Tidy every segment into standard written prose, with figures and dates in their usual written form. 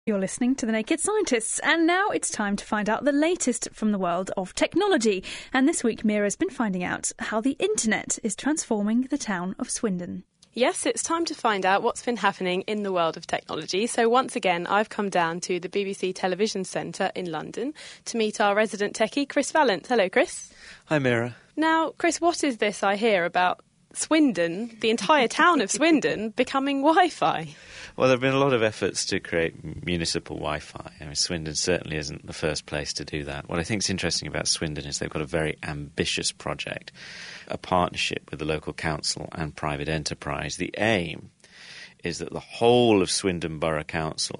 You're listening to The Naked Scientists, and now it's time to find out the latest from the world of technology. And this week, Mira's been finding out how the internet is transforming the town of Swindon. Yes, it's time to find out what's been happening in the world of technology. So once again, I've come down to the BBC Television Centre in London to meet our resident techie, Chris Vallant. Hello, Chris. Hi, Mira. Now, Chris, what is this I hear about Swindon, the entire town of Swindon, becoming Wi-Fi? Well, there have been a lot of efforts to create municipal Wi-Fi. I mean, Swindon certainly isn't the first place to do that. What I think is interesting about Swindon is they've got a very ambitious project, a partnership with the local council and private enterprise. The aim is that the whole of Swindon Borough Council,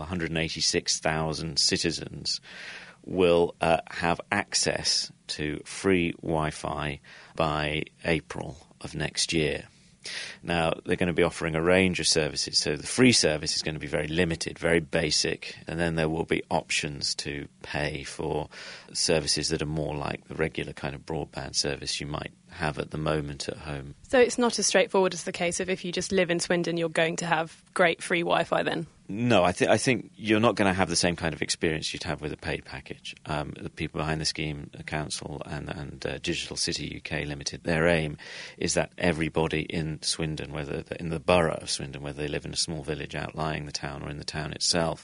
186,000 citizens, will have access to free Wi-Fi by April of next year. Now, they're going to be offering a range of services. So the free service is going to be very limited, very basic, and then there will be options to pay for services that are more like the regular kind of broadband service you might have at the moment at home. So it's not as straightforward as the case of if you just live in Swindon, you're going to have great free Wi-Fi then? No, I think you're not going to have the same kind of experience you'd have with a paid package. The people behind the scheme, the council and Digital City UK Limited, their aim is that everybody in Swindon, whether in the borough of Swindon, whether they live in a small village outlying the town or in the town itself,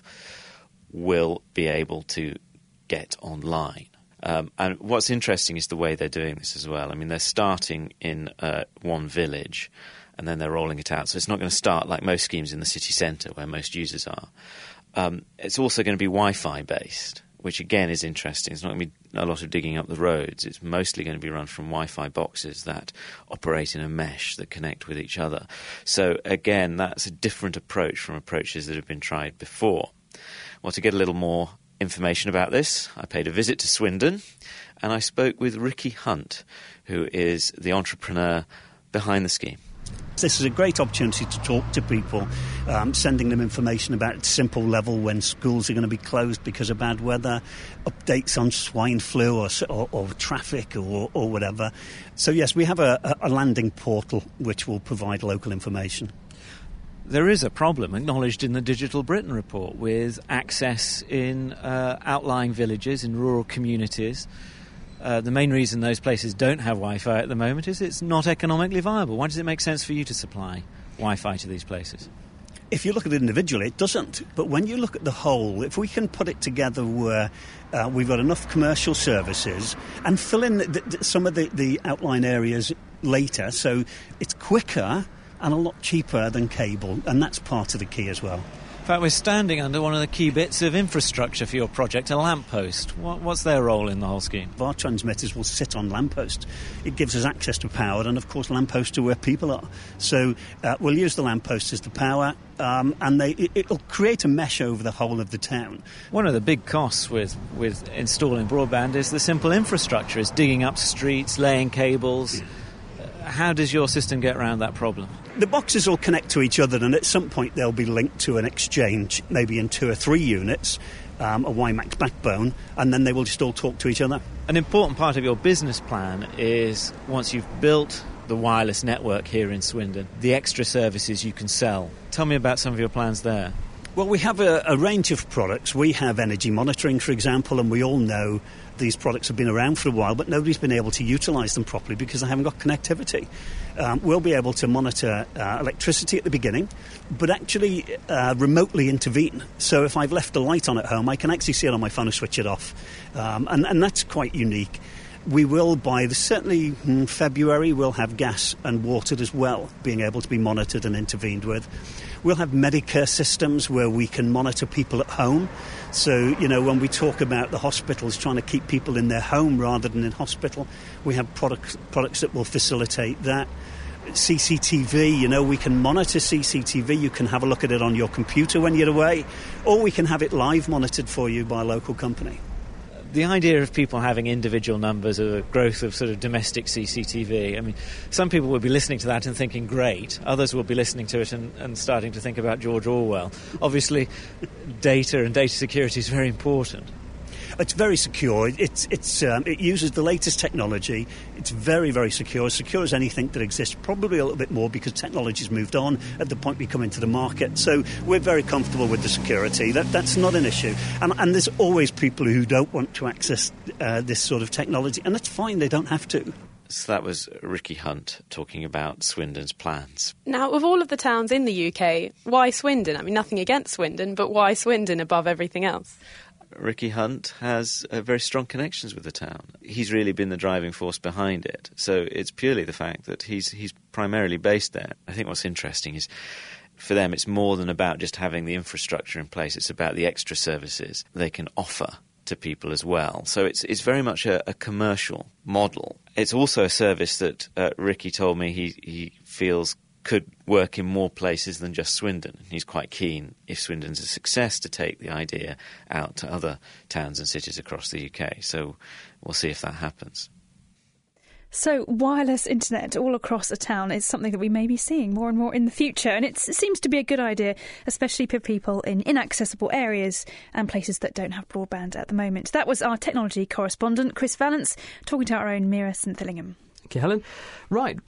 will be able to get online. And what's interesting is the way they're doing this as well. I mean, they're starting in one village and then they're rolling it out. So it's not going to start like most schemes in the city centre where most users are. It's also going to be Wi-Fi based, which again is interesting. It's not going to be a lot of digging up the roads. It's mostly going to be run from Wi-Fi boxes that operate in a mesh that connect with each other. So again, that's a different approach from approaches that have been tried before. Well, to get a little more information about this, I paid a visit to Swindon and I spoke with Ricky Hunt, who is the entrepreneur behind the scheme. This is a great opportunity to talk to people, sending them information about simple level when schools are going to be closed because of bad weather, updates on swine flu or traffic or whatever. So yes, we have a landing portal which will provide local information. There is a problem acknowledged in the Digital Britain report with access in outlying villages, in rural communities. The main reason those places don't have Wi-Fi at the moment is it's not economically viable. Why does it make sense for you to supply Wi-Fi to these places? If you look at it individually, it doesn't. But when you look at the whole, if we can put it together where we've got enough commercial services and fill in some of the outlying areas later, so it's quicker and a lot cheaper than cable, and that's part of the key as well. In fact, we're standing under one of the key bits of infrastructure for your project, a lamppost. What's their role in the whole scheme? Our transmitters will sit on lampposts. It gives us access to power, and of course lampposts are where people are. So we'll use the lampposts as the power, and it'll create a mesh over the whole of the town. One of the big costs with installing broadband is the simple infrastructure, is digging up streets, laying cables. How does your system get around that problem? The boxes all connect to each other, and at some point they'll be linked to an exchange, maybe in 2 or 3 units, a WiMAX backbone, and then they will just all talk to each other. An important part of your business plan is, once you've built the wireless network here in Swindon, the extra services you can sell. Tell me about some of your plans there. Well, we have a range of products. We have energy monitoring, for example, and we all know these products have been around for a while, but nobody's been able to utilise them properly because they haven't got connectivity. We'll be able to monitor electricity at the beginning, but actually remotely intervene. So if I've left a light on at home, I can actually see it on my phone and switch it off. And that's quite unique. We will, certainly in February, we'll have gas and water as well, being able to be monitored and intervened with. We'll have Medicare systems where we can monitor people at home. So, when we talk about the hospitals trying to keep people in their home rather than in hospital, we have products that will facilitate that. CCTV, we can monitor CCTV. You can have a look at it on your computer when you're away, or we can have it live monitored for you by a local company. The idea of people having individual numbers or the growth of sort of domestic CCTV, I mean, some people will be listening to that and thinking, great. Others will be listening to it and starting to think about George Orwell. Obviously, data and data security is very important. It's very secure. It uses the latest technology. It's very, very secure as anything that exists, probably a little bit more because technology's moved on at the point we come into the market. So we're very comfortable with the security. That's not an issue. And there's always people who don't want to access this sort of technology, and that's fine. They don't have to. So that was Ricky Hunt talking about Swindon's plans. Now, of all of the towns in the UK, why Swindon? I mean, nothing against Swindon, but why Swindon above everything else? Ricky Hunt has very strong connections with the town. He's really been the driving force behind it. So it's purely the fact that he's primarily based there. I think what's interesting is, for them, it's more than about just having the infrastructure in place. It's about the extra services they can offer to people as well. So it's very much a commercial model. It's also a service that Ricky told me he feels could work in more places than just Swindon. He's quite keen, if Swindon's a success, to take the idea out to other towns and cities across the UK. So we'll see if that happens. So wireless internet all across a town is something that we may be seeing more and more in the future, and it seems to be a good idea, especially for people in inaccessible areas and places that don't have broadband at the moment. That was our technology correspondent, Chris Vallance, talking to our own Mira St Thillingham. Okay, Helen. Right,